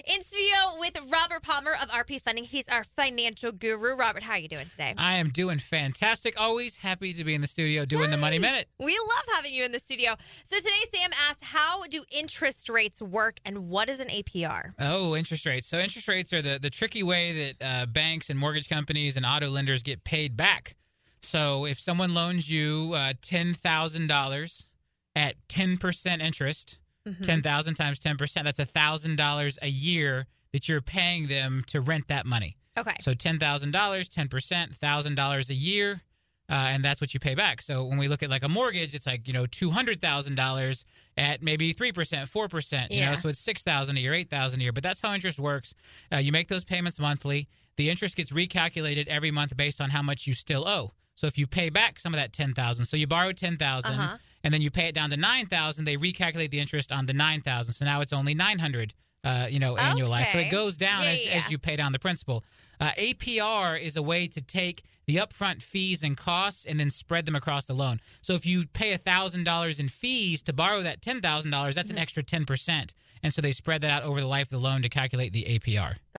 In studio with Robert Palmer of RP Funding. He's our financial guru. Robert, how are you doing today? I am doing fantastic. Always happy to be in the studio doing the Money Minute. We love having you in the studio. So today, Sam asked, how do interest rates work and what is an APR? Oh, interest rates. So interest rates are the tricky way that banks and mortgage companies and auto lenders get paid back. So if someone loans you $10,000 at 10% interest, 10,000 times 10%, that's $1,000 a year that you're paying them to rent that money. Okay. So $10,000, 10%, $1,000 a year, and that's what you pay back. So when we look at like a mortgage, it's like, $200,000 at maybe 3%, 4%, you know, so it's $6,000 a year, $8,000 a year. But that's how interest works. You make those payments monthly. The interest gets recalculated every month based on how much you still owe. So if you pay back some of that $10,000, so you borrowed $10,000 and then you pay it down to $9,000, they recalculate the interest on the $9,000. So now it's only $900, annualized. So it goes down as you pay down the principal. APR is a way to take the upfront fees and costs and then spread them across the loan. So if you pay $1,000 in fees to borrow that $10,000, that's an extra 10%. And so they spread that out over the life of the loan to calculate the APR.